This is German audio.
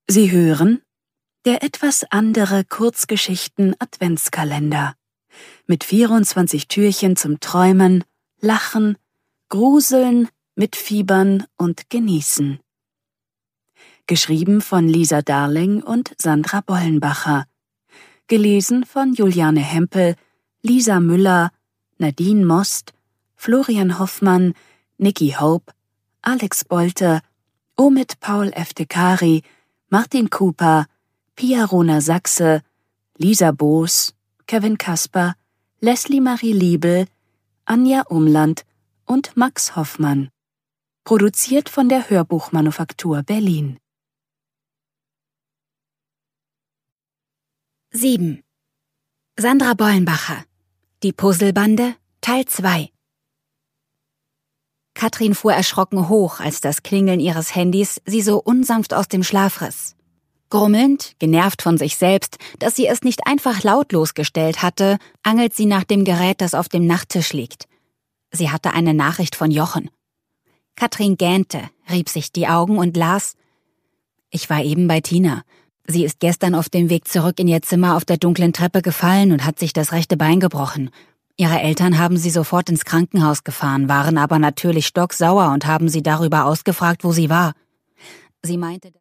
Sie hören der etwas andere Kurzgeschichten-Adventskalender mit 24 Türchen zum Träumen, Lachen, Gruseln, Mitfiebern und Genießen. Geschrieben von Lisa Darling und Sandra Bollenbacher. Gelesen von Juliane Hempel, Lisa Müller, Nadine Most, Florian Hoffmann, Niki Hope, Alex Bolte, Omid Paul Eftekari, Martin Cooper, Pia Rona Sachse, Lisa Boos, Kevin Kasper, Leslie Marie Liebel, Anja Umland und Max Hoffmann. Produziert von der Hörbuchmanufaktur Berlin. 7. Sandra Bollenbacher. Die Puzzlebande, Teil 2. Katrin fuhr erschrocken hoch, als das Klingeln ihres Handys sie so unsanft aus dem Schlaf riss. Grummelnd, genervt von sich selbst, dass sie es nicht einfach lautlos gestellt hatte, angelt sie nach dem Gerät, das auf dem Nachttisch liegt. Sie hatte eine Nachricht von Jochen. Katrin gähnte, rieb sich die Augen und las: Ich war eben bei Tina. Sie ist gestern auf dem Weg zurück in ihr Zimmer auf der dunklen Treppe gefallen und hat sich das rechte Bein gebrochen. Ihre Eltern haben sie sofort ins Krankenhaus gefahren, waren aber natürlich stocksauer und haben sie darüber ausgefragt, wo sie war. Sie meinte...